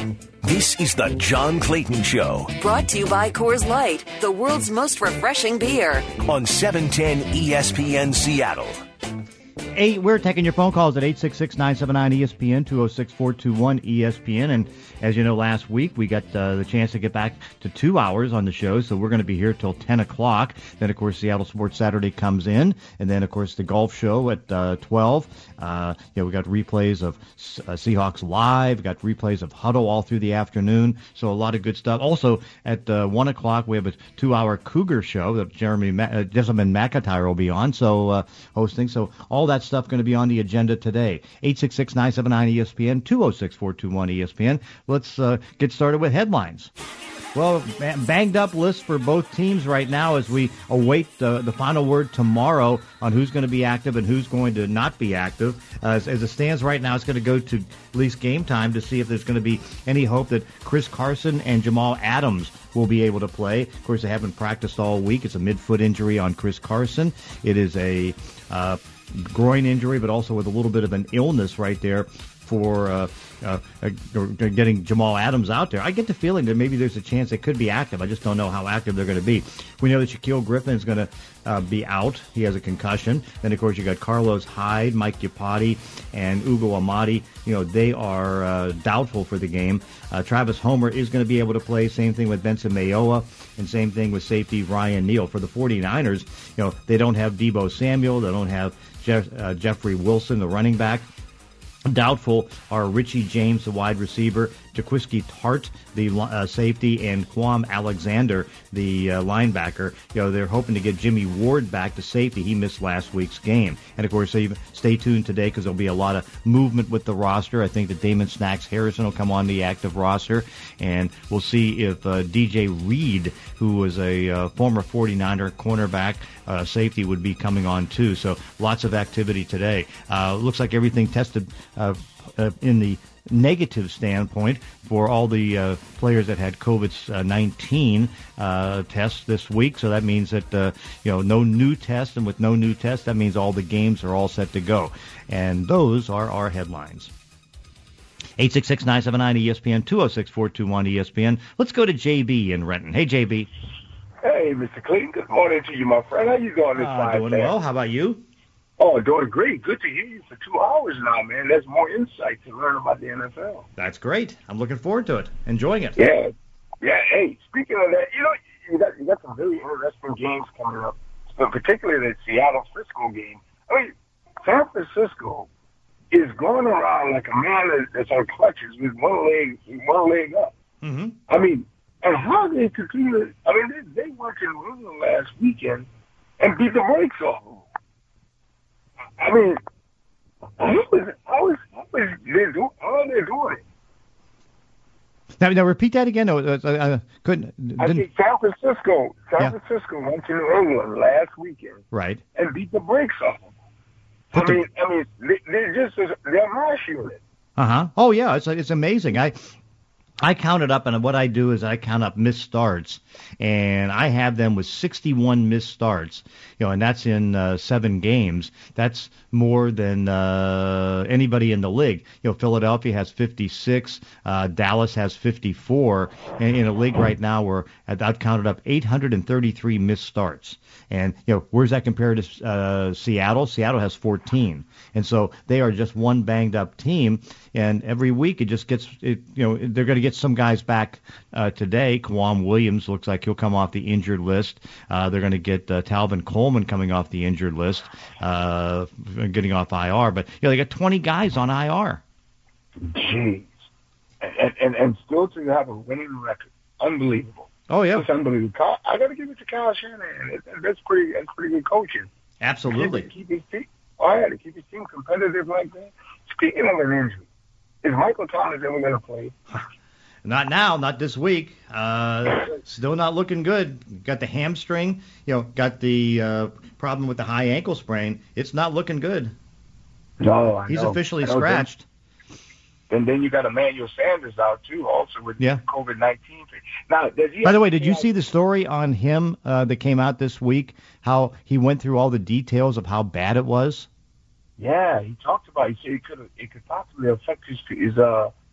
This is the John Clayton Show. Brought to you by Coors Light, the world's most refreshing beer. On 710 ESPN Seattle. We're taking your phone calls at 866-979-ESPN, 206-421-ESPN. And as you know, last week we got the chance to get back to 2 hours on the show, so we're going to be here till 10 o'clock. Then, of course, Seattle Sports Saturday comes in, and then, of course, the golf show at 12. We got replays of Seahawks Live, we got replays of Huddle all through the afternoon, so a lot of good stuff. Also, at 1 o'clock, we have a 2-hour Cougar show that Jessamine McIntyre will be on, so hosting. So all that stuff going to be on the agenda today. 866-979-ESPN, 206-421-ESPN. Let's get started with headlines. Well, banged up list for both teams right now as we await the final word tomorrow on who's going to be active and who's going to not be active. As it stands right now, it's going to go to at least game time to see if there's going to be any hope that Chris Carson and Jamal Adams will be able to play. Of course, they haven't practiced all week. It's a midfoot injury on Chris Carson. It is a groin injury, but also with a little bit of an illness right there for getting Jamal Adams out there. I get the feeling that maybe there's a chance they could be active. I just don't know how active they're going to be. We know that Shaquille Griffin is going to be out. He has a concussion. Then, of course, you got Carlos Hyde, Mike Iupati, and Ugo Amadi. They are doubtful for the game. Travis Homer is going to be able to play. Same thing with Benson Mayowa, and same thing with safety Ryan Neal. For the 49ers, they don't have Deebo Samuel. They don't have Jeffrey Wilson, the running back. Doubtful are Richie James, the wide receiver, Jaquiski Tart, the safety, and Kwame Alexander, the linebacker. They're hoping to get Jimmy Ward back to safety. He missed last week's game. And, of course, stay tuned today because there'll be a lot of movement with the roster. I think that Damon Snacks Harrison will come on the active roster, and we'll see if DJ Reed, who was a former 49er cornerback, safety, would be coming on too. So lots of activity today. Looks like everything tested in the negative standpoint for all the players that had COVID-19 tests this week. So that means that, no new tests, and with no new tests, that means all the games are all set to go. And those are our headlines. 866-979-ESPN, 206-421-ESPN. Let's go to JB in Renton. Hey, JB. Hey, Mr. Clayton. Good morning to you, my friend. How you doing this time? Doing well. How about you? Oh, doing great. Good to hear you for 2 hours now, man. That's more insight to learn about the NFL. That's great. I'm looking forward to it. Enjoying it. Yeah. Hey, speaking of that, you got some really interesting games coming up, but particularly the Seattle-Frisco game. I mean, San Francisco is going around like a man that's on crutches with one leg up. Mm-hmm. I mean, and how they continue? I mean, they went to New England last weekend and beat the brakes off them. I mean, how are they doing it? Now repeat that again. No, couldn't. I think San Francisco went to New England last weekend, right, and beat the brakes off them. I mean, they're mashing it. Oh yeah, it's amazing. I counted up, and what I do is I count up missed starts, and I have them with 61 missed starts, and that's in 7 games. That's more than anybody in the league. Philadelphia has 56, Dallas has 54, and in a league right now where I've counted up 833 missed starts. And, where's that compared to Seattle? Seattle has 14. And so they are just one banged-up team, and every week it just gets, they're going to get some guys back today. Kawam Williams looks like he'll come off the injured list. They're going to get Talvin Coleman coming off the injured list, getting off IR. But, they got 20 guys on IR. Jeez. And still to have a winning record. Unbelievable. Oh, yeah. It's unbelievable. I got to give it to Kyle Shanahan. That's pretty good coaching. Absolutely. To keep his team competitive like that. Speaking of an injury, is Michael Thomas ever going to play? Not now, not this week. Still not looking good. Got the hamstring, got the problem with the high ankle sprain. It's not looking good. No, I know. He's officially scratched. And then you got Emmanuel Sanders out, too, also with COVID-19. Now, by the way, did you see the story on him that came out this week, how he went through all the details of how bad it was? Yeah, he talked about it. He said it could possibly affect his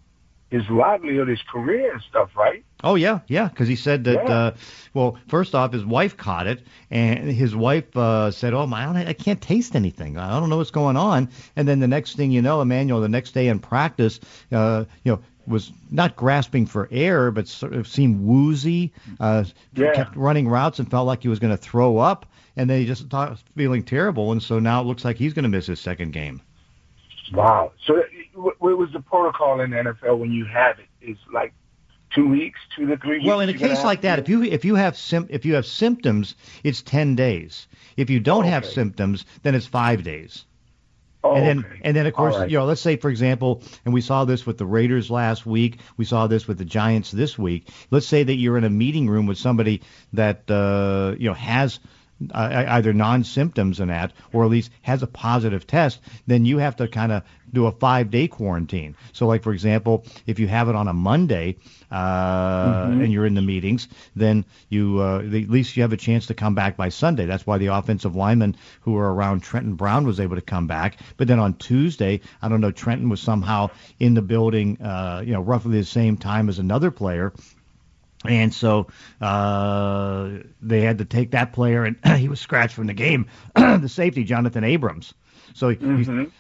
his livelihood, his career and stuff, right? Oh, yeah, because he said that, well, first off, his wife caught it, and his wife said, oh, I can't taste anything. I don't know what's going on. And then the next thing you know, Emmanuel, the next day in practice, was not grasping for air, but sort of seemed woozy, kept running routes and felt like he was going to throw up, and then he just started feeling terrible, and so now it looks like he's going to miss his second game. Wow. So what was the protocol in the NFL when you have it? It's like 2 weeks, 2 to 3 weeks? Well, in a case like that, if you have symptoms, it's 10 days. If you don't have symptoms, then it's 5 days. Oh, and then of course, right. Let's say, for example, and we saw this with the Raiders last week, we saw this with the Giants this week. Let's say that you're in a meeting room with somebody that has either non-symptoms in that, or at least has a positive test, then you have to kind of do a 5-day quarantine. So, like, for example, if you have it on a Monday and you're in the meetings, then you at least you have a chance to come back by Sunday. That's why the offensive linemen who were around Trenton Brown was able to come back. But then on Tuesday, I don't know, Trenton was somehow in the building, roughly the same time as another player. And so they had to take that player, and he was scratched from the game, the safety, Jonathan Abrams. So, and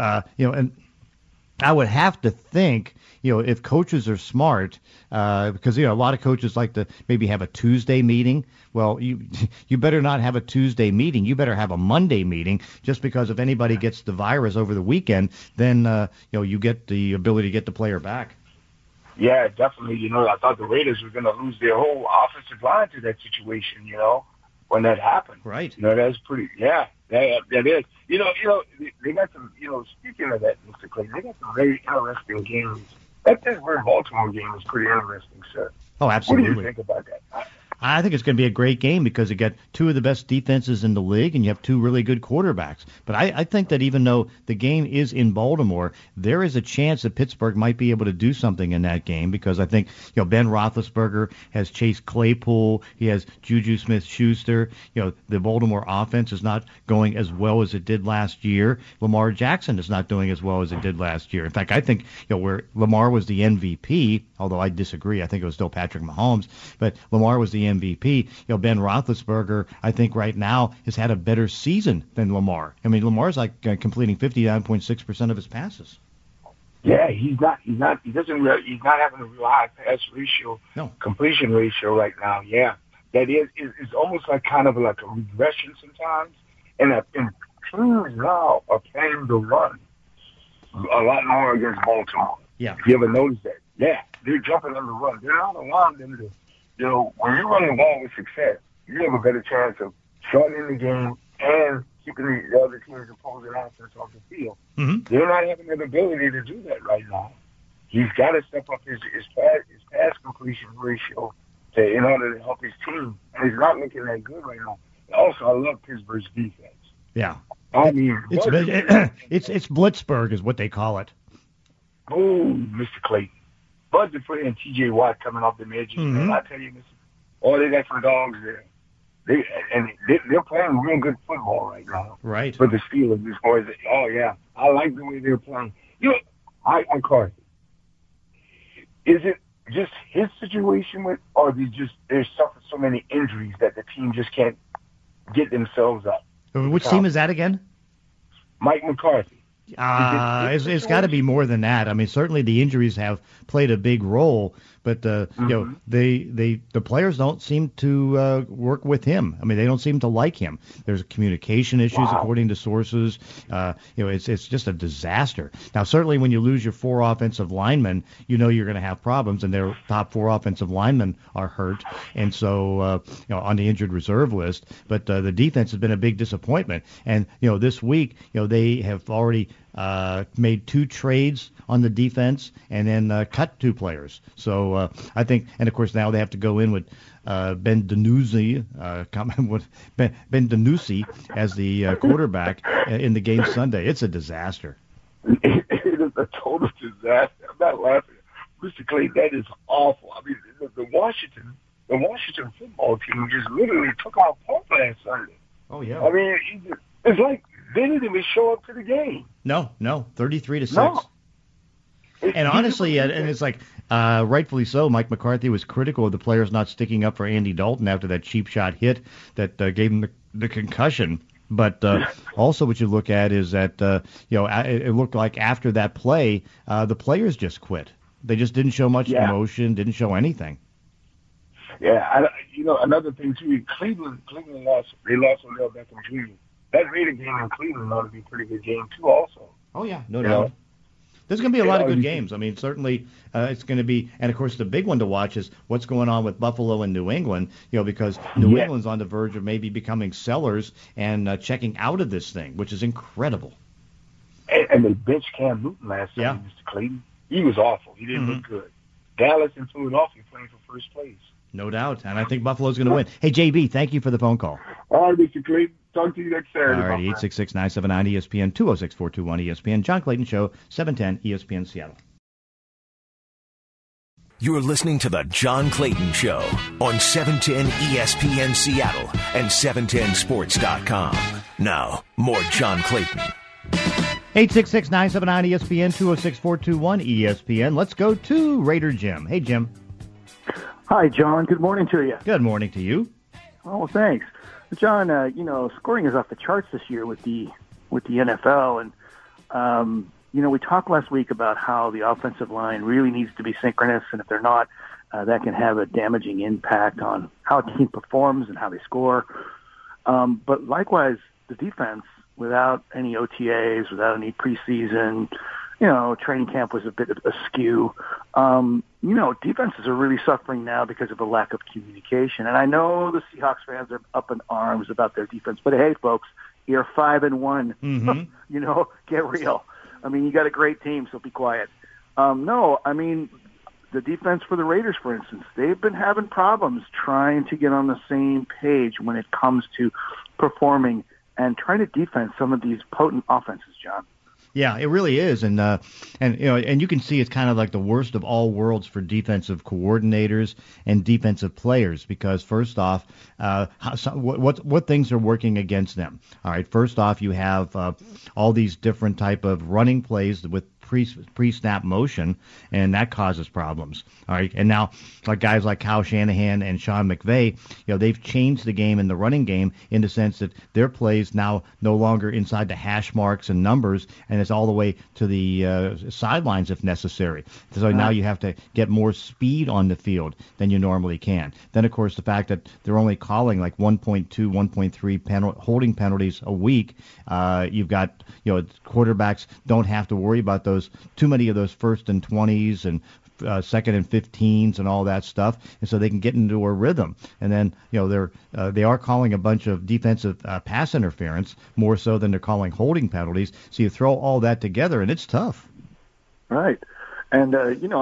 I would have to think, if coaches are smart, because, a lot of coaches like to maybe have a Tuesday meeting. Well, you better not have a Tuesday meeting. You better have a Monday meeting, just because if anybody gets the virus over the weekend, then, you get the ability to get the player back. Yeah, definitely. I thought the Raiders were going to lose their whole offensive line to that situation, when that happened. Right. That's pretty, that is. They got some, speaking of that, Mr. Clayton, they got some very interesting games. That Pittsburgh-Baltimore game is pretty interesting, sir. Oh, absolutely. What do you think about that? I think it's going to be a great game because you got two of the best defenses in the league and you have two really good quarterbacks. But I think that even though the game is in Baltimore, there is a chance that Pittsburgh might be able to do something in that game because I think, Ben Roethlisberger has Chase Claypool. He has Juju Smith-Schuster. The Baltimore offense is not going as well as it did last year. Lamar Jackson is not doing as well as it did last year. In fact, I think, where Lamar was the MVP, although I disagree, I think it was still Patrick Mahomes, but Lamar was the MVP. Ben Roethlisberger, I think right now has had a better season than Lamar. I mean, Lamar's like completing 59.6% of his passes. Yeah, he's not having a real high pass ratio, completion ratio right now. Yeah, that is almost like kind of like a regression sometimes. And teams now are playing the run a lot more against Baltimore. Yeah. If you ever noticed that? Yeah, they're jumping on the run. They're not allowing them to. When you run the ball with success, you have a better chance of shortening the game and keeping the other team's opposing offense off the field. Mm-hmm. They're not having the ability to do that right now. He's got to step up his pass completion ratio in order to help his team, and he's not looking that good right now. Also, I love Pittsburgh's defense. Yeah, I mean, it's Blitzburg is what they call it. Oh, Mr. Clayton. Bud Dupree and T.J. Watt coming off the edges, man. I tell you, they got some dogs there. They're playing real good football right now. Right. For the Steelers, these boys. Oh, yeah. I like the way they're playing. I McCarthy. Is it just his situation or they suffered so many injuries that the team just can't get themselves up? Which team is that again? Mike McCarthy. It's got to be more than that. I mean, certainly the injuries have played a big role, but the players don't seem to work with him. I mean, they don't seem to like him. There's communication issues, according to sources. It's just a disaster. Now, certainly when you lose your 4 offensive linemen, you're going to have problems, and their top 4 offensive linemen are hurt, and so on the injured reserve list. But the defense has been a big disappointment, and this week they have already made 2 trades on the defense and then cut 2 players. So I think, and of course now they have to go in with Ben DiNucci as the quarterback in the game Sunday. It's a disaster. It is a total disaster. I'm not laughing. Mr. Clay, that is awful. I mean, the Washington football team just literally took out Pope last Sunday. Oh, yeah. I mean, it's like they didn't even show up to the game. No, 33-6. No. And honestly, and it's like, rightfully so, Mike McCarthy was critical of the players not sticking up for Andy Dalton after that cheap shot hit that gave him the concussion. But also what you look at is that, it looked like after that play, the players just quit. They just didn't show much emotion, didn't show anything. Yeah, another thing, too, Cleveland lost. They lost Odell Beckham Jr. That Raider game in Cleveland ought to be a pretty good game, too, also. Oh, yeah, no doubt. There's going to be a lot of good games. I mean, certainly it's going to be, and of course the big one to watch is what's going on with Buffalo and New England, because New England's on the verge of maybe becoming sellers and checking out of this thing, which is incredible. And they benched Cam Newton last time, Mr. Clayton. He was awful. He didn't look good. Dallas and Philadelphia playing for first place. No doubt, and I think Buffalo's going to win. Hey, JB, thank you for the phone call. All right, Mr. Clayton. Talk to you next Saturday. All right, 866-979-ESPN, 206-421-ESPN. John Clayton Show, 710 ESPN Seattle. You're listening to The John Clayton Show on 710 ESPN Seattle and 710sports.com. Now, more John Clayton. 866-979-ESPN, 206-421-ESPN. Let's go to Raider Jim. Hey, Jim. Hi, John. Good morning to you. Good morning to you. Oh, well, thanks. John, scoring is off the charts this year with the NFL. And, we talked last week about how the offensive line really needs to be synchronous. And if they're not, that can have a damaging impact on how a team performs and how they score. But likewise, the defense, without any OTAs, without any preseason, training camp was a bit askew. Defenses are really suffering now because of a lack of communication. And I know the Seahawks fans are up in arms about their defense, but hey, folks, you're 5-1. Mm-hmm. Get real. I mean, you got a great team, so be quiet. The defense for the Raiders, for instance, they've been having problems trying to get on the same page when it comes to performing and trying to defend some of these potent offenses, John. Yeah, it really is, and you can see it's kind of like the worst of all worlds for defensive coordinators and defensive players because first off, what things are working against them? All right, first off, you have all these different type of running plays with pre-snap motion, and that causes problems. All right, and now like guys like Kyle Shanahan and Sean McVay, they've changed the game in the running game in the sense that their plays now no longer inside the hash marks and numbers, and it's all the way to the sidelines if necessary. So now you have to get more speed on the field than you normally can. Then of course the fact that they're only calling like 1.2, 1.3 holding penalties a week. You've got quarterbacks don't have to worry about too many of those 1st and 20s and 2nd and 15s and all that stuff, and so they can get into a rhythm. And then they are calling a bunch of defensive pass interference more so than they're calling holding penalties. So you throw all that together, and it's tough. Right, and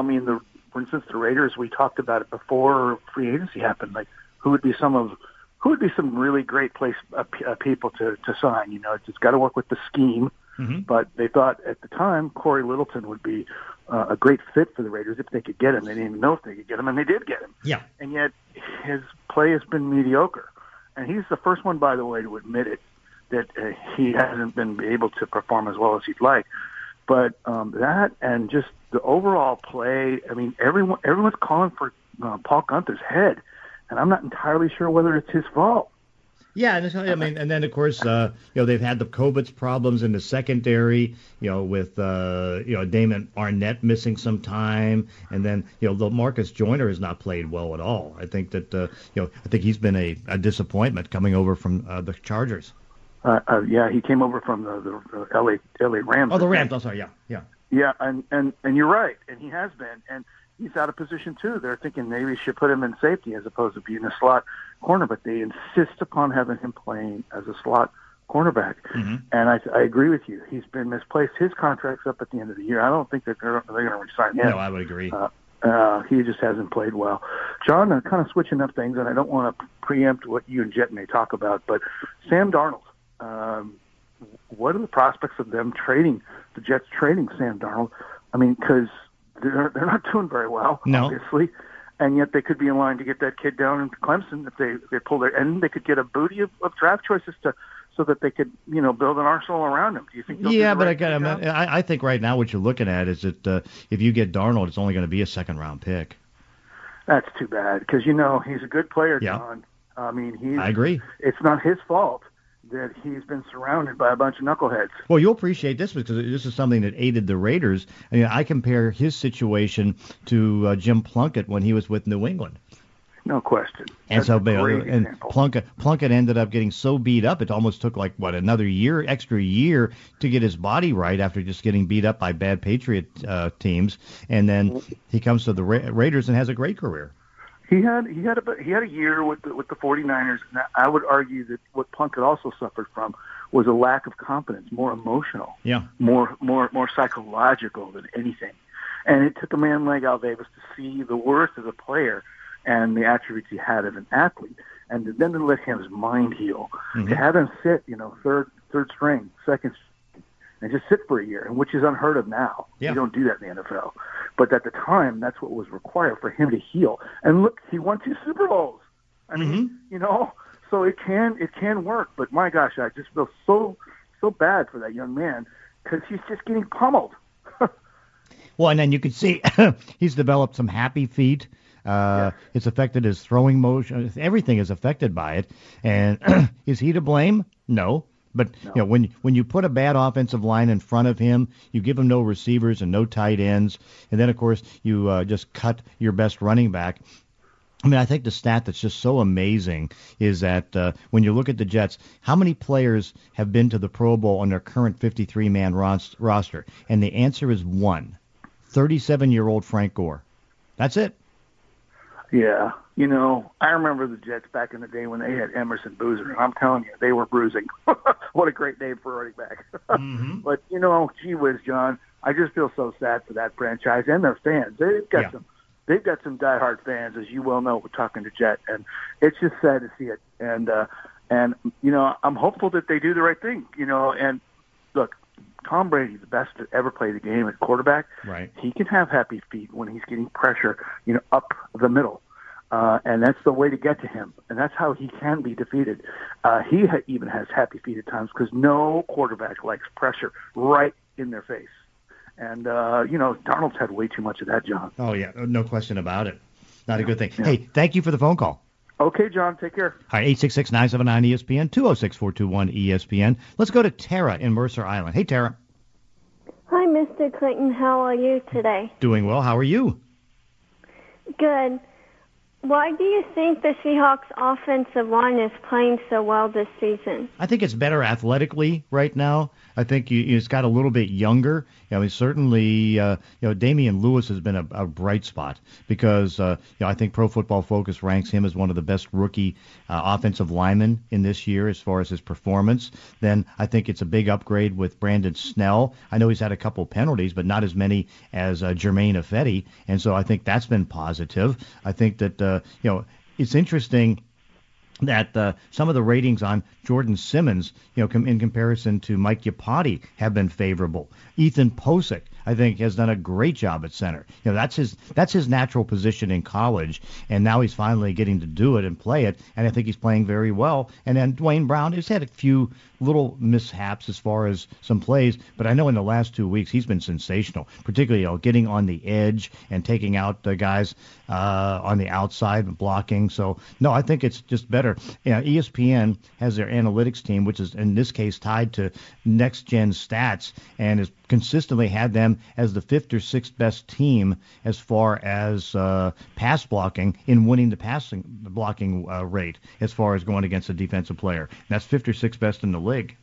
for instance, the Raiders, we talked about it before free agency happened. Like, who would be some really great people to sign? It's got to work with the scheme. Mm-hmm. But they thought at the time Corey Littleton would be a great fit for the Raiders if they could get him. They didn't even know if they could get him, and they did get him. Yeah. And yet his play has been mediocre. And he's the first one, by the way, to admit it, that he hasn't been able to perform as well as he'd like. But that and just the overall play, I mean, everyone's calling for Paul Guenther's head, and I'm not entirely sure whether it's his fault. Yeah, and then of course, they've had the Kobitz problems in the secondary, with Damon Arnett missing some time, and then Marcus Joyner has not played well at all. I think that I think he's been a disappointment coming over from the Chargers. He came over from the LA Rams. Oh, the Rams. I'm sorry. Yeah. Yeah, and you're right, and he has been, and he's out of position too. They're thinking maybe we should put him in safety as opposed to being a slot corner, but they insist upon having him playing as a slot cornerback. Mm-hmm. And I agree with you. He's been misplaced. His contract's up at the end of the year. I don't think they're going to resign him. No, I would agree. He just hasn't played well. John, I'm kind of switching up things, and I don't want to preempt what you and Jet may talk about, but Sam Darnold, what are the prospects of them the Jets trading Sam Darnold? I mean, because they're not doing very well, obviously, and yet they could be in line to get that kid down into Clemson if they pull their end. They could get a booty of draft choices to so that they could, build an arsenal around him. Do you think? Yeah, but I think right now what you're looking at is that if you get Darnold, it's only going to be a second-round pick. That's too bad because he's a good player, Yeah. John. I mean, I agree. It's not his fault that he's been surrounded by a bunch of knuckleheads. Well, you'll appreciate this because this is something that aided the Raiders. I mean, I compare his situation to Jim Plunkett when he was with New England. No question. And That's a great and example. Plunkett ended up getting so beat up, it almost took another extra year to get his body right after just getting beat up by bad Patriot teams. And then he comes to the Raiders and has a great career. He had a year with the 49ers, and I would argue that what Plunkett also suffered from was a lack of confidence, more emotional, more psychological than anything. And it took a man like Al Davis to see the worth of a player and the attributes he had as an athlete, and then to let his mind heal, to have him sit, third string, second string, and just sit for a year, which is unheard of now. Yeah. You don't do that in the NFL. But at the time, that's what was required for him to heal. And look, he won 2 Super Bowls. I mean, so it can work. But my gosh, I just feel so bad for that young man because he's just getting pummeled. Well, and then you can see he's developed some happy feet. It's affected his throwing motion. Everything is affected by it. And is he to blame? No. But when you put a bad offensive line in front of him, you give him no receivers and no tight ends, and then of course you just cut your best running back. I mean, I think the stat that's just so amazing is that when you look at the Jets, how many players have been to the Pro Bowl on their current 53-man roster? And the answer is 1. 37-year-old Frank Gore. That's it. Yeah. I remember the Jets back in the day when they had Emerson Boozer, and I'm telling you, they were bruising. What a great name for a running back. But, gee whiz, John, I just feel so sad for that franchise and their fans. They've got some diehard fans, as you well know, we're talking to Jet, and it's just sad to see it. And I'm hopeful that they do the right thing, and look, Tom Brady's the best to ever play the game at quarterback. Right. He can have happy feet when he's getting pressure, up the middle. And that's the way to get to him. And that's how he can be defeated. He even has happy feet at times because no quarterback likes pressure right in their face. And, Darnold's had way too much of that, John. Oh, yeah. No question about it. Not a good thing. Yeah. Hey, thank you for the phone call. Okay, John. Take care. All right, 866-979-ESPN, 206-421-ESPN. Let's go to Tara in Mercer Island. Hey, Tara. Hi, Mr. Clayton. How are you today? Doing well. How are you? Good. Why do you think the Seahawks offensive line is playing so well this season? I think it's better athletically right now. I think it's got a little bit younger. Certainly, Damian Lewis has been a bright spot because, I think Pro Football Focus ranks him as one of the best rookie offensive linemen in this year as far as his performance. Then I think it's a big upgrade with Brandon Snell. I know he's had a couple penalties, but not as many as Jermaine Ifedi, and so I think that's been positive. I think that, it's interesting that some of the ratings on Jordan Simmons, in comparison to Mike Iupati, have been favorable. Ethan Posick, I think, has done a great job at center. That's his natural position in college, and now he's finally getting to do it and play it, and I think he's playing very well. And then Dwayne Brown has had a few little mishaps as far as some plays, but I know in the last 2 weeks he's been sensational, particularly getting on the edge and taking out the guys on the outside and blocking. So, no, I think it's just better. ESPN has their analytics team, which is in this case tied to Next Gen Stats, and has consistently had them as the 5th or 6th best team as far as pass blocking in winning the blocking rate as far as going against a defensive player. And that's 5th or 6th best in the league.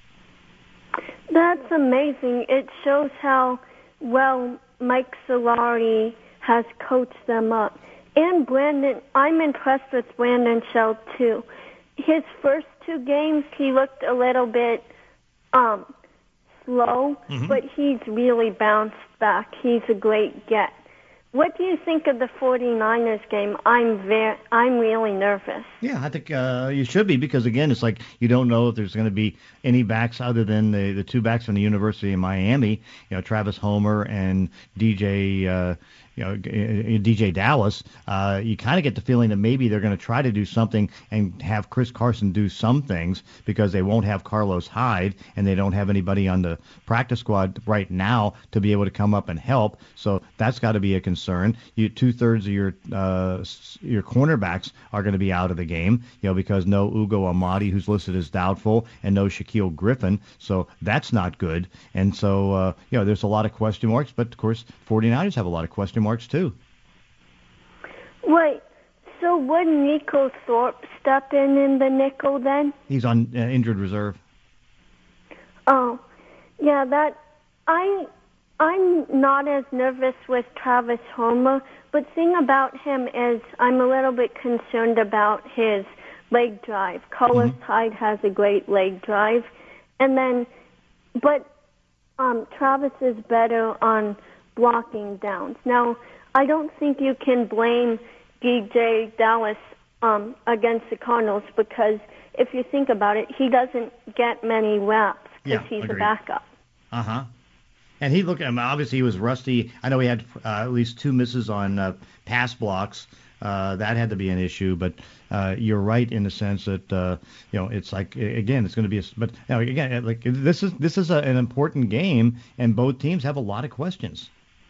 That's amazing. It shows how well Mike Solari has coached them up. And Brandon, I'm impressed with Brandon Shell too. His first 2 games, he looked a little bit slow, but he's really bounced back. He's a great get. What do you think of the 49ers game? I'm really nervous. Yeah, I think you should be because, again, it's like you don't know if there's going to be any backs other than the 2 backs from the University of Miami, Travis Homer and DJ DJ Dallas, you kind of get the feeling that maybe they're going to try to do something and have Chris Carson do some things because they won't have Carlos Hyde and they don't have anybody on the practice squad right now to be able to come up and help. So that's got to be a concern. 2/3 of your cornerbacks are going to be out of the game, because no Ugo Amadi, who's listed as doubtful, and no Shaquille Griffin. So that's not good. And so, there's a lot of question marks. But, of course, 49ers have a lot of question marks, too. Wait, so would Nico Thorpe step in the nickel then? He's on injured reserve. Oh, yeah, I'm not as nervous with Travis Homer, but the thing about him is I'm a little bit concerned about his leg drive. Carlos Hyde has a great leg drive, but Travis is better on blocking downs. Now, I don't think you can blame DJ Dallas against the Cardinals because if you think about it, he doesn't get many reps because he's agreed. a backup. Uh-huh. And obviously he was rusty. I know he had at least 2 misses on pass blocks. That had to be an issue, but you're right in the sense that it's like, again, it's going to be this is an important game, and both teams have a lot of questions.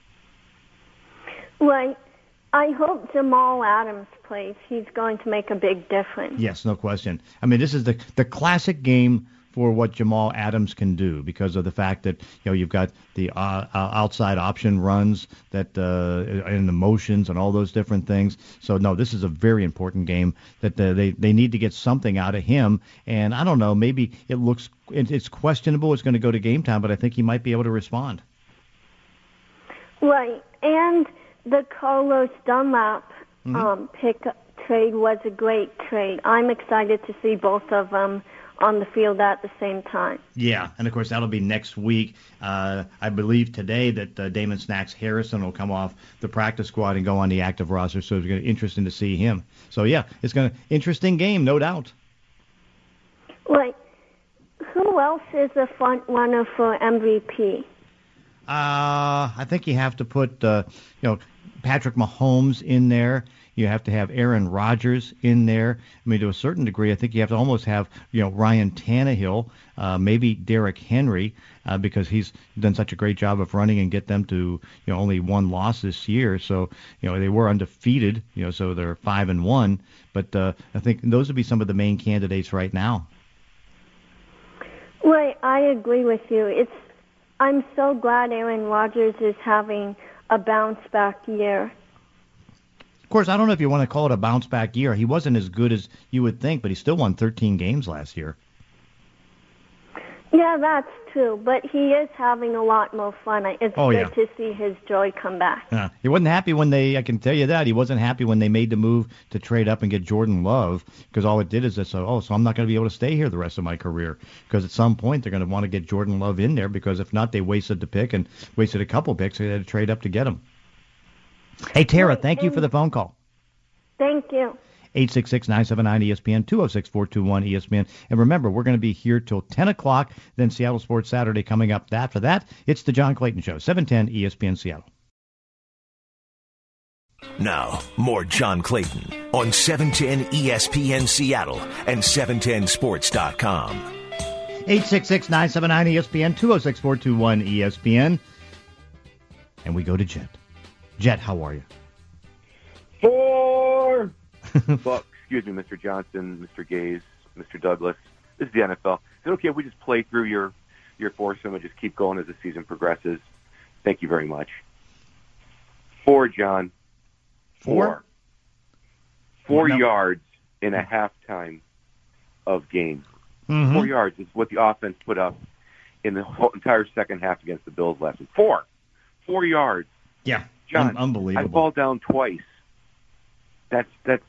Right. I hope Jamal Adams plays. He's going to make a big difference. Yes, no question. I mean, this is the classic game for what Jamal Adams can do because of the fact that you've got the outside option runs that and the motions and all those different things. So no, this is a very important game that they need to get something out of him. And I don't know, maybe it's questionable. It's going to go to game time, but I think he might be able to respond. Right, and the Carlos Dunlap trade was a great trade. I'm excited to see both of them on the field at the same time. Yeah, and of course that'll be next week. I believe today that Damon Snacks Harrison will come off the practice squad and go on the active roster, so it's going to be interesting to see him. So yeah, it's going to interesting game, no doubt. Right. Who else is a front runner for MVP? I think you have to put Patrick Mahomes in there. You have to have Aaron Rodgers in there. I mean, to a certain degree, I think you have to almost have, Ryan Tannehill, maybe Derrick Henry, because he's done such a great job of running and get them to, only 1 loss this year. So, they were undefeated, so they're 5-1. But I think those would be some of the main candidates right now. Right, I agree with you. I'm so glad Aaron Rodgers is having a bounce-back year. Of course, I don't know if you want to call it a bounce-back year. He wasn't as good as you would think, but he still won 13 games last year. Yeah, that's true, but he is having a lot more fun. It's good to see his joy come back. He wasn't happy I can tell you that, he wasn't happy when they made the move to trade up and get Jordan Love, because all it did is so I'm not going to be able to stay here the rest of my career, because at some point they're going to want to get Jordan Love in there, because if not, they wasted the pick and wasted a couple picks, so they had to trade up to get him. Hey, Tara, thank you for the phone call. Thank you. 866-979-ESPN, 206-421-ESPN. And remember, we're going to be here till 10 o'clock, then Seattle Sports Saturday coming up. After that, it's the John Clayton Show, 710 ESPN Seattle. Now, more John Clayton on 710 ESPN Seattle and 710sports.com. 866-979-ESPN, 206-421-ESPN. And we go to Jet. Jet, how are you? 4. Well, excuse me, Mr. Johnson, Mr. Gaze, Mr. Douglas. This is the NFL. Is it okay if we just play through your foursome and just keep going as the season progresses? Thank you very much. 4, John. 4. 4 yards in a halftime of game. 4 yards is what the offense put up in the whole entire second half against the Bills last week. 4 yards. Yeah, John, unbelievable. I fall down twice. That's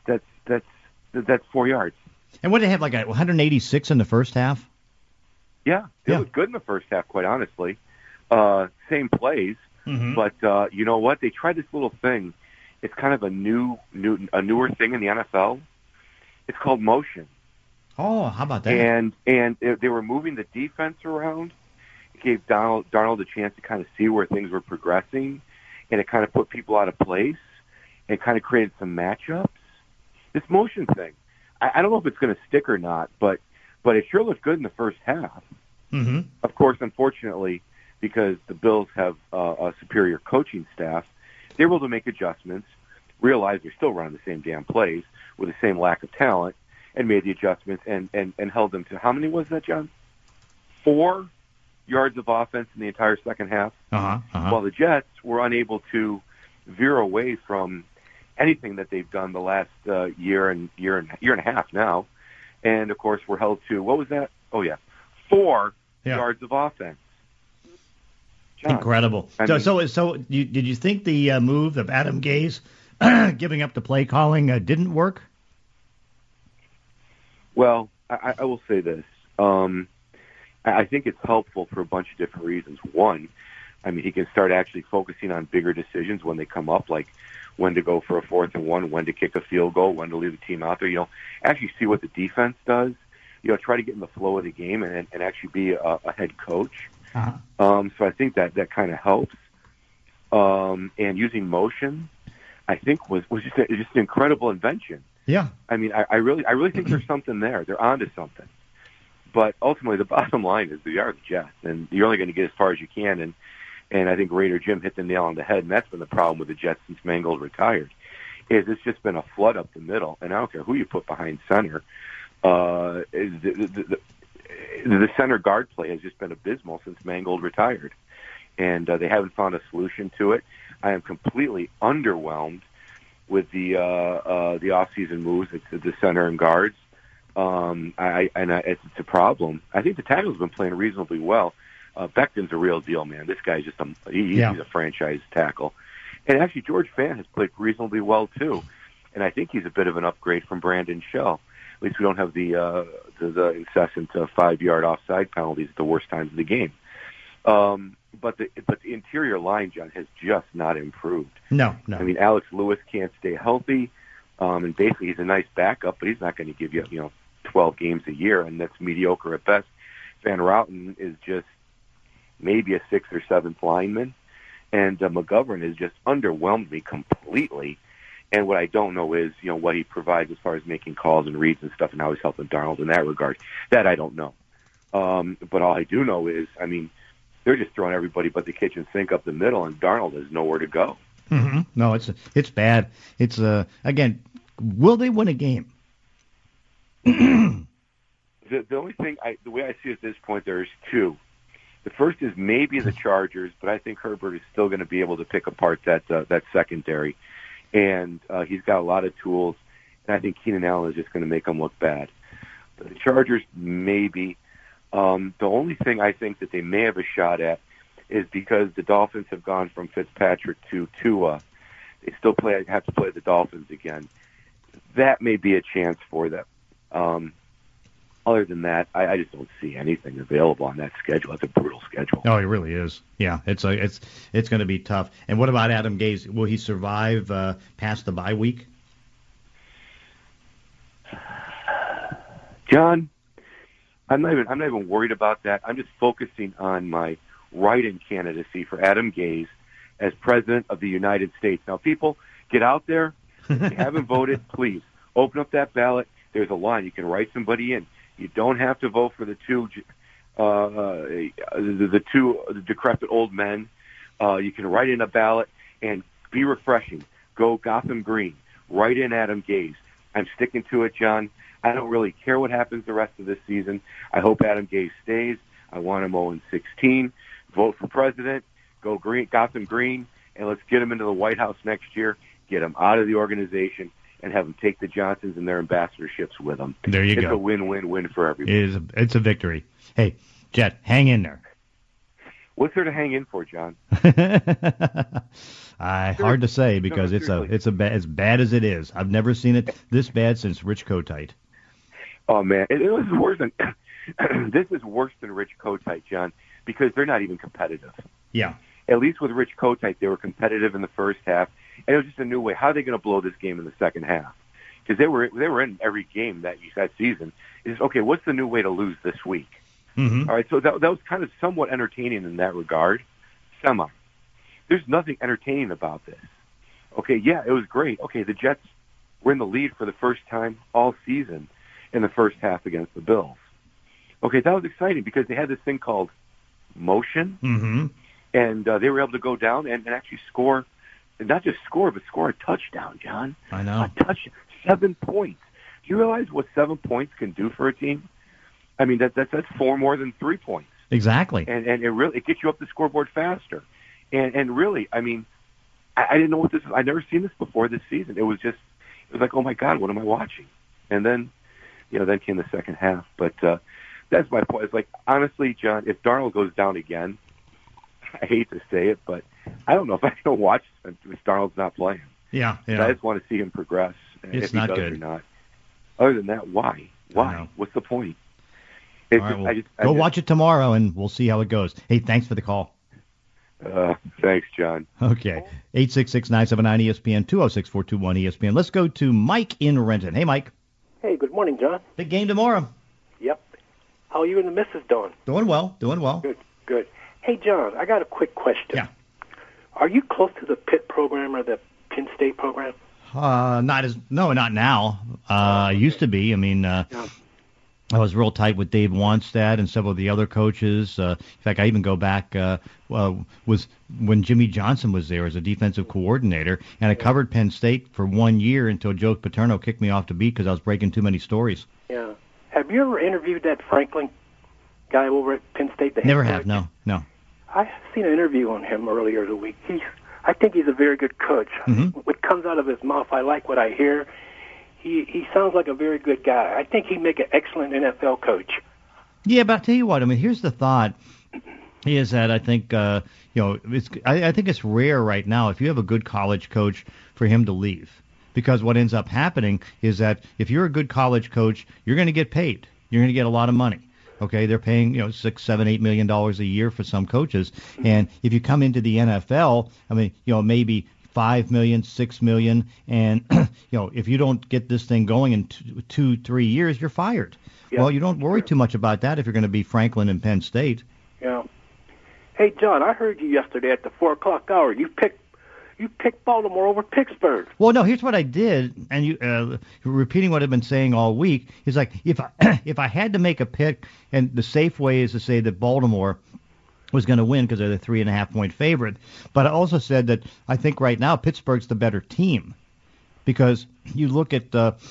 4 yards. And what did they have, like 186 in the first half? Yeah, it was good in the first half, quite honestly. Same plays, but you know what? They tried this little thing. It's kind of a newer thing in the NFL. It's called motion. Oh, how about that? And they were moving the defense around. It gave Darnold a chance to kind of see where things were progressing. and it kind of put people out of place and kind of created some matchups. This motion thing, I don't know if it's going to stick or not, but it sure looked good in the first half. Mm-hmm. Of course, unfortunately, because the Bills have a superior coaching staff, they were able to make adjustments, realize they're still running the same damn plays with the same lack of talent, and made the adjustments and held them to, how many was that, John? 4 yards of offense in the entire second half, while the Jets were unable to veer away from anything that they've done the last year and a half now. And, of course, we're held to, what was that? Oh, yeah, 4 yards of offense. John, incredible. So did you think the move of Adam Gase giving up the play calling didn't work? Well, I will say this. I think it's helpful for a bunch of different reasons. One, I mean, he can start actually focusing on bigger decisions when they come up, like when to go for a 4th and 1, when to kick a field goal, when to leave the team out there. You know, actually see what the defense does. You know, try to get in the flow of the game and actually be a head coach. So I think that kind of helps. And using motion, I think was just an incredible invention. Yeah. I mean, I really think there's something there. They're onto something. But ultimately, the bottom line is they are the Jets, and you're only going to get as far as you can. And I think Raider Jim hit the nail on the head, and that's been the problem with the Jets since Mangold retired. Is it's just been a flood up the middle, and I don't care who you put behind center. The center guard play has just been abysmal since Mangold retired, and they haven't found a solution to it. I am completely underwhelmed with the off-season moves at the center and guards. It's a problem. I think the tackle's been playing reasonably well. Becton's a real deal, man. This guy's just he's a franchise tackle. And actually, George Fant has played reasonably well too. And I think he's a bit of an upgrade from Brandon Shell. At least we don't have the incessant 5-yard offside penalties at the worst times of the game. But the interior line, John, has just not improved. No. I mean, Alex Lewis can't stay healthy, and basically he's a nice backup, but he's not going to give you 12 games a year, and that's mediocre at best. Van Routen is just maybe a 6th or 7th lineman, and McGovern has just underwhelmed me completely. And what I don't know is, what he provides as far as making calls and reads and stuff, and how he's helping Darnold in that regard. That I don't know. But all I do know is, I mean, they're just throwing everybody but the kitchen sink up the middle, and Darnold has nowhere to go. Mm-hmm. No, it's bad. It's again, will they win a game? The only thing, the way I see it at this point, there's 2. The first is maybe the Chargers, but I think Herbert is still going to be able to pick apart that secondary. And he's got a lot of tools, and I think Keenan Allen is just going to make them look bad. But the Chargers, maybe. The only thing I think that they may have a shot at is because the Dolphins have gone from Fitzpatrick to Tua. They still have to play the Dolphins again. That may be a chance for them. Other than that, I just don't see anything available on that schedule. It's a brutal schedule. Oh, it really is. Yeah, it's going to be tough. And what about Adam Gase? Will he survive past the bye week? John, I'm not even worried about that. I'm just focusing on my write-in candidacy for Adam Gase as President of the United States. Now, people, get out there. If you haven't voted, please open up that ballot. There's a line. You can write somebody in. You don't have to vote for the two decrepit old men. You can write in a ballot and be refreshing. Go Gotham Green. Write in Adam Gase. I'm sticking to it, John. I don't really care what happens the rest of this season. I hope Adam Gase stays. I want him 0-16. Vote for president. Go green, Gotham Green, and let's get him into the White House next year. Get him out of the organization and have them take the Johnsons and their ambassadorships with them. There you go. It's a win-win-win for everybody. It's a victory. Hey, Jet, hang in there. What's there to hang in for, John? Hard to say because it's as bad as it is. I've never seen it this bad since Rich Kotite. Oh man, it was worse than this is worse than Rich Kotite, John, because they're not even competitive. Yeah. At least with Rich Kotite, they were competitive in the first half, and it was just a new way. How are they going to blow this game in the second half? Because they were in every game that season. Is okay. What's the new way to lose this week? Mm-hmm. All right, so that was kind of somewhat entertaining in that regard, semi. there's nothing entertaining about this. Okay, yeah, it was great. Okay, the Jets were in the lead for the first time all season in the first half against the Bills. Okay, that was exciting because they had this thing called motion, and they were able to go down and actually score, not just score, but score a touchdown, John. I know. A touchdown, 7 points. Do you realize what 7 points can do for a team? I mean, that's 4 more than 3 points. Exactly. And it gets you up the scoreboard faster. And really, I mean, I didn't know what this is. I'd never seen this before this season. It was like, oh my God, what am I watching? And then, then came the second half. But that's my point. It's like, honestly, John, if Darnold goes down again, I hate to say it, but I don't know if I can watch him if Darnold's not playing. Yeah. I just want to see him progress. It's if he not does good. Or not. Other than that, why? What's the point? All right, go watch it tomorrow, and we'll see how it goes. Hey, thanks for the call. Thanks, John. Okay. 866-979-ESPN, 206-421-ESPN. Let's go to Mike in Renton. Hey, Mike. Hey, good morning, John. Big game tomorrow. Yep. How are you and the missus doing? Doing well. Good. Hey, John, I got a quick question. Yeah. Are you close to the Pitt program or the Penn State program? Not now. I used to be. I mean, I was real tight with Dave Wanstad and several of the other coaches. In fact, I even go back was when Jimmy Johnson was there as a defensive coordinator, and I covered Penn State for 1 year until Joe Paterno kicked me off the beat because I was breaking too many stories. Yeah. Have you ever interviewed that Franklin guy over at Penn State? Never have. No. I seen an interview on him earlier the week. I think he's a very good coach. Mm-hmm. What comes out of his mouth, I like what I hear. He sounds like a very good guy. I think he'd make an excellent NFL coach. Yeah, but I'll tell you what. I mean, here's the thought: is that I think I think it's rare right now if you have a good college coach for him to leave, because what ends up happening is that if you're a good college coach, you're going to get paid. You're going to get a lot of money. Okay, they're paying $6, $7, $8 million a year for some coaches, and if you come into the NFL, I mean, maybe $5 million, $6 million, and if you don't get this thing going in 2-3 years, you're fired. Yeah. Well, you don't worry too much about that if you're going to be Franklin and Penn State. Yeah. Hey, John, I heard you yesterday at the 4:00 hour. You picked Baltimore over Pittsburgh. Well, no, here's what I did, and you repeating what I've been saying all week is like if I had to make a pick, and the safe way is to say that Baltimore was going to win because they're the 3.5-point favorite. But I also said that I think right now Pittsburgh's the better team because you look at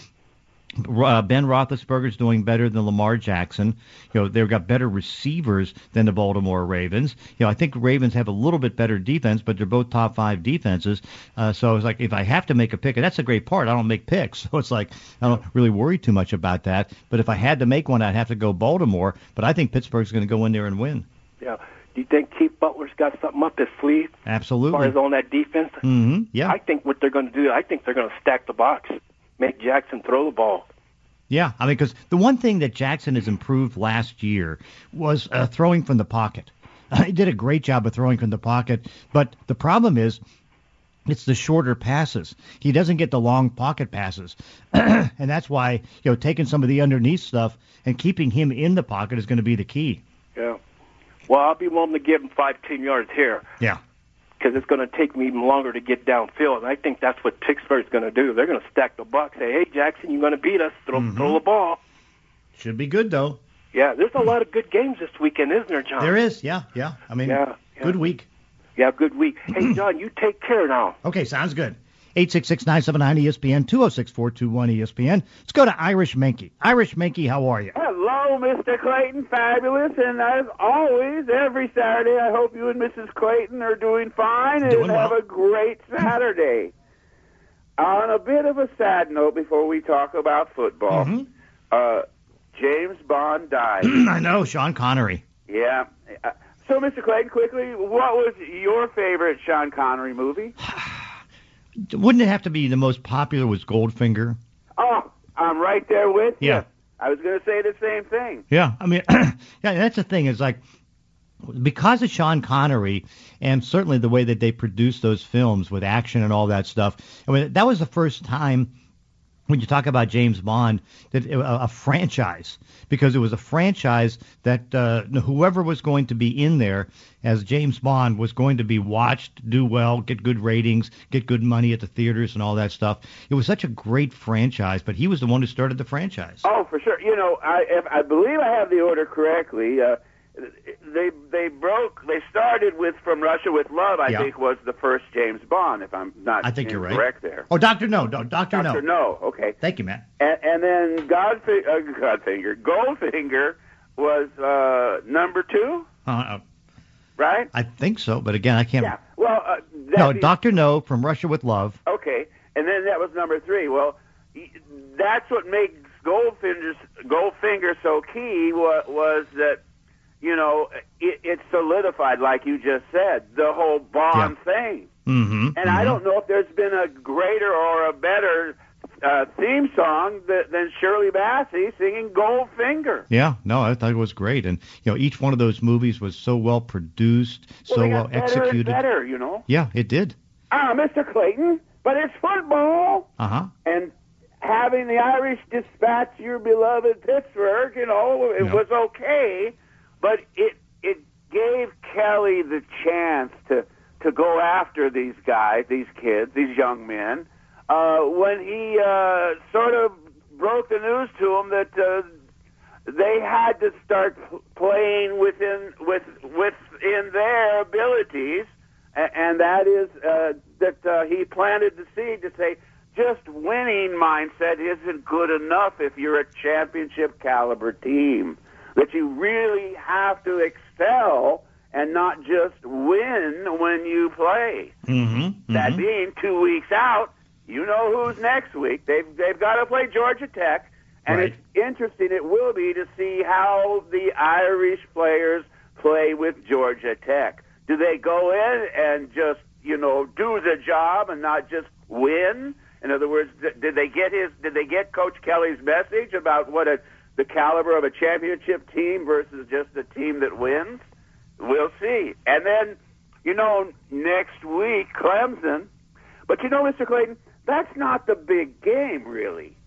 Ben Roethlisberger's doing better than Lamar Jackson. They've got better receivers than the Baltimore Ravens. I think the Ravens have a little bit better defense, but they're both top 5 defenses. So it's like if I have to make a pick, and that's a great part. I don't make picks, so it's like I don't really worry too much about that. But if I had to make one, I'd have to go Baltimore. But I think Pittsburgh's going to go in there and win. Yeah. Do you think Keith Butler's got something up his sleeve? Absolutely. As far as on that defense? Mm-hmm. Yeah. I think what they're going to do, I think they're going to stack the box, make Jackson throw the ball. Yeah, I mean, because the one thing that Jackson has improved last year was throwing from the pocket. He did a great job of throwing from the pocket, but the problem is it's the shorter passes. He doesn't get the long pocket passes, and that's why taking some of the underneath stuff and keeping him in the pocket is going to be the key. Yeah. Well, I'll be willing to give him 5-10 yards here. Yeah. Because it's going to take me even longer to get downfield, and I think that's what Pittsburgh's going to do. They're going to stack the box, say, hey, Jackson, you're going to beat us. Throw the ball. Should be good, though. Yeah, there's a lot of good games this weekend, isn't there, John? There is, yeah. I mean, good week. Yeah, good week. Hey, John, you take care now. Okay, sounds good. 866-979-ESPN, 206-421-ESPN. Let's go to Irish Menke. Irish Menke, how are you? Hello, Mr. Clayton. Fabulous. And as always, every Saturday, I hope you and Mrs. Clayton are doing fine and have a great Saturday. On a bit of a sad note before we talk about football, James Bond died. I know, Sean Connery. Yeah. So, Mr. Clayton, quickly, what was your favorite Sean Connery movie? Wouldn't it have to be the most popular was Goldfinger? Oh, I'm right there with you. Yeah. I was going to say the same thing. Yeah, I mean, that's the thing. Is like because of Sean Connery and certainly the way that they produced those films with action and all that stuff. I mean, that was the first time when you talk about James Bond, that a franchise, because it was a franchise that whoever was going to be in there as James Bond was going to be watched, do well, get good ratings, get good money at the theaters and all that stuff. It was such a great franchise, but he was the one who started the franchise. Oh, for sure. I believe I have the order correctly. They started with From Russia with Love, I think was the first James Bond, if I'm not you're right. Correct there. Oh, Dr. No. Dr. No. Dr. No, okay. Thank you, Matt. And then Goldfinger was number 2? Right? I think so, but again, I can't... Yeah, well... Dr. No, From Russia with Love. Okay, and then that was number 3. Well, that's what makes Goldfinger so key was that, it solidified, like you just said, the whole Bond thing. Mm-hmm. And I don't know if there's been a greater or a better theme song than Shirley Bassey singing Goldfinger. Yeah, no, I thought it was great. And, each one of those movies was so well produced, so well executed. Better, Yeah, it did. Mr. Clayton, but it's football. Uh-huh. And having the Irish dispatch your beloved Pittsburgh, it was okay. But it gave Kelly the chance to go after these guys, these kids, these young men, when he sort of broke the news to them that they had to start playing within their abilities, and that is that he planted the seed to say just winning mindset isn't good enough if you're a championship caliber team. That you really have to excel and not just win when you play. Mm-hmm. That being 2 weeks out, you know who's next week. They've got to play Georgia Tech, and It's interesting. It will be to see how the Irish players play with Georgia Tech. Do they go in and just do the job and not just win? In other words, did they get Coach Kelly's message about the caliber of a championship team versus just a team that wins? We'll see. And then, next week, Clemson. But Mr. Clayton, that's not the big game, really,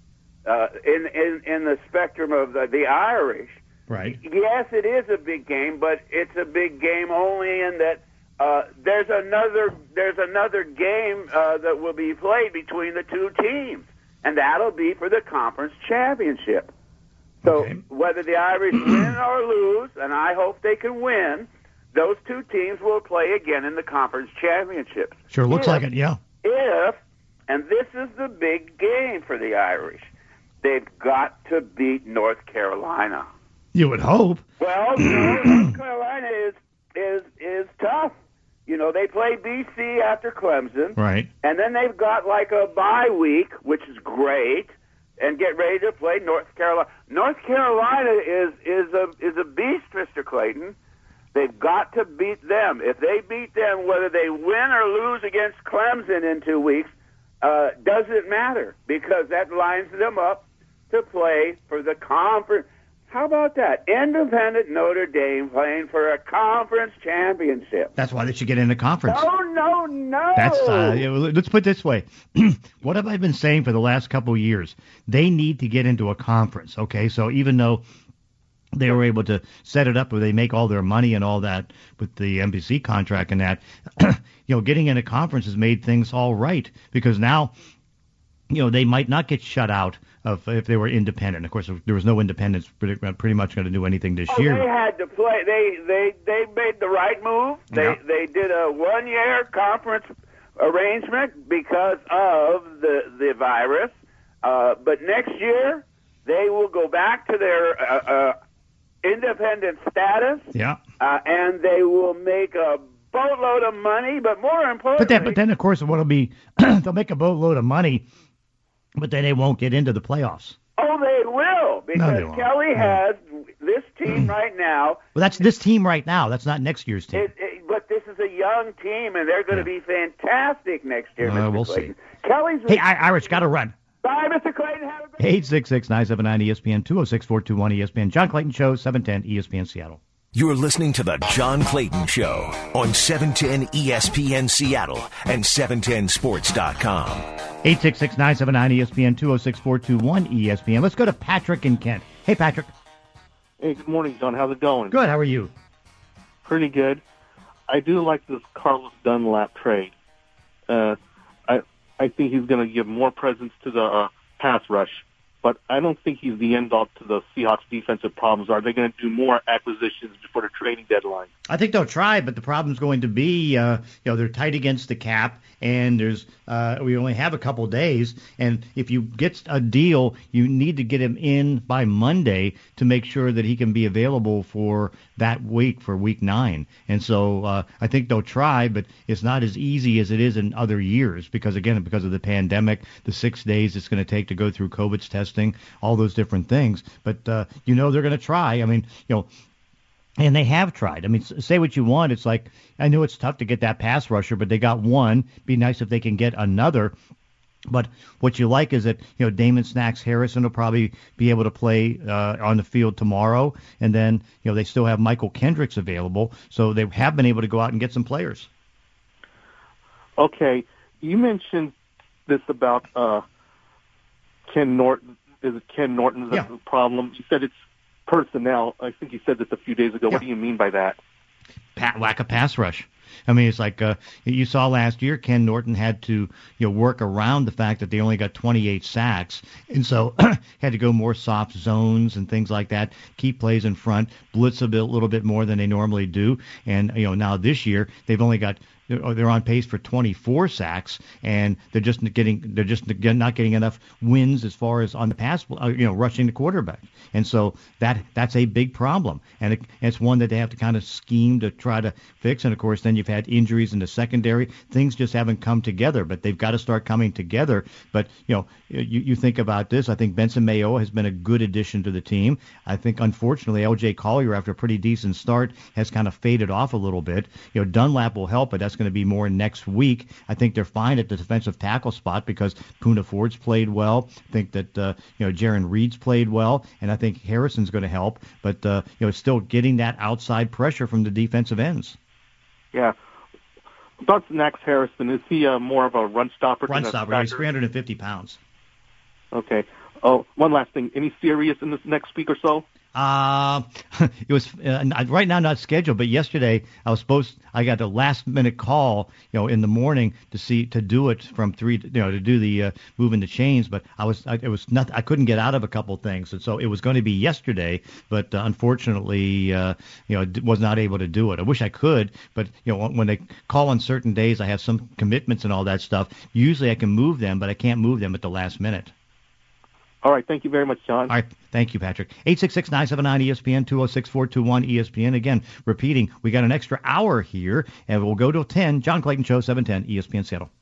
in the spectrum of the Irish. Right. Yes, it is a big game, but it's a big game only in that there's another game that will be played between the two teams, and that'll be for the conference championship. So whether the Irish win or lose, and I hope they can win, those two teams will play again in the conference championships. Sure looks like it, yeah. And this is the big game for the Irish, they've got to beat North Carolina. You would hope. Well, North Carolina is tough. They play BC after Clemson. Right. And then they've got like a bye week, which is great, and get ready to play North Carolina. North Carolina is a beast, Mr. Clayton. They've got to beat them. If they beat them, whether they win or lose against Clemson in 2 weeks, doesn't matter, because that lines them up to play for the conference. How about that? Independent Notre Dame playing for a conference championship. That's why they should get into conference. No. That's let's put it this way. What have I been saying for the last couple of years? They need to get into a conference, okay? So even though they were able to set it up where they make all their money and all that with the NBC contract and that, getting in a conference has made things all right, because now, they might not get shut out if they were independent. Of course, there was no independence pretty much going to do anything this year. They had to play. They made the right move. They did a 1-year conference arrangement because of the virus. But next year, they will go back to their independent status. Yeah. And they will make a boatload of money, but more importantly... But then, of course, what'll be... they'll make a boatload of money, but then they won't get into the playoffs. Oh, they will, because Kelly has this team right now. Well, that's this team right now. That's not next year's team. But this is a young team, and they're going to be fantastic next year, Mr. We'll Clayton. see. Kelly's... Hey, Irish, got to run. Bye, Mr. Clayton. Have a great 866-979-ESPN, 206-421-ESPN. John Clayton Show, 710 ESPN Seattle. You're listening to The John Clayton Show on 710 ESPN Seattle and 710sports.com. 866-979-ESPN, 206-421-ESPN. Let's go to Patrick in Kent. Hey, Patrick. Hey, good morning, John. How's it going? Good. How are you? Pretty good. I do like this Carlos Dunlap trade. I think he's going to give more presence to the pass rush, but I don't think he's the end all to the Seahawks' defensive problems. Are they going to do more acquisitions before the trading deadline? I think they'll try, but the problem's going to be, they're tight against the cap, and we only have a couple days. And if you get a deal, you need to get him in by Monday to make sure that he can be available for that week, for Week 9. And so I think they'll try, but it's not as easy as it is in other years because of the pandemic, the 6 days it's going to take to go through COVID's testing, all those different things. But they're going to try. I mean, and they have tried. I mean, say what you want. It's like, I know it's tough to get that pass rusher, but they got one. Be nice if they can get another. But what you like is that, Damon Snacks Harrison will probably be able to play on the field tomorrow. And then, they still have Michael Kendricks available. So they have been able to go out and get some players. Okay. You mentioned this about Ken Norton. Is it Ken Norton that's the problem? You said it's personnel. I think you said this a few days ago. Yeah. What do you mean by that? Lack of pass rush. I mean, it's like you saw last year, Ken Norton had to work around the fact that they only got 28 sacks, and so had to go more soft zones and things like that, keep plays in front, blitz a little bit more than they normally do. And now this year they've only got they're on pace for 24 sacks, and they're just not getting enough wins as far as on the pass, rushing the quarterback. And so that's a big problem, and it's one that they have to kind of scheme to try to fix. And of course, then you've had injuries in the secondary. Things just haven't come together, but they've got to start coming together. But you think about this. I think Benson Mayowa has been a good addition to the team. I think unfortunately L.J. Collier, after a pretty decent start, has kind of faded off a little bit. Dunlap will help, but that's going to be more next week. I think they're fine at the defensive tackle spot because Poona Ford's played well. I think that Jaron Reed's played well, and I think Harrison's going to help. But it's still getting that outside pressure from the defensive ends. Yeah. About Snacks Harrison, is he more of a run stopper? Run stopper. He's 350 pounds. Okay. Oh, one last thing. Any serious in this next week or so? It was right now not scheduled, but yesterday I got a last minute call, in the morning to do it from 3, to do the moving the chains, but I couldn't get out of a couple things, and so it was going to be yesterday, but unfortunately, was not able to do it. I wish I could, but when they call on certain days, I have some commitments and all that stuff. Usually I can move them, but I can't move them at the last minute. All right. Thank you very much, John. All right. Thank you, Patrick. 866-979-ESPN, 206-421-ESPN. Again, repeating, we got an extra hour here, and we'll go till 10. John Clayton Show, 710 ESPN Seattle.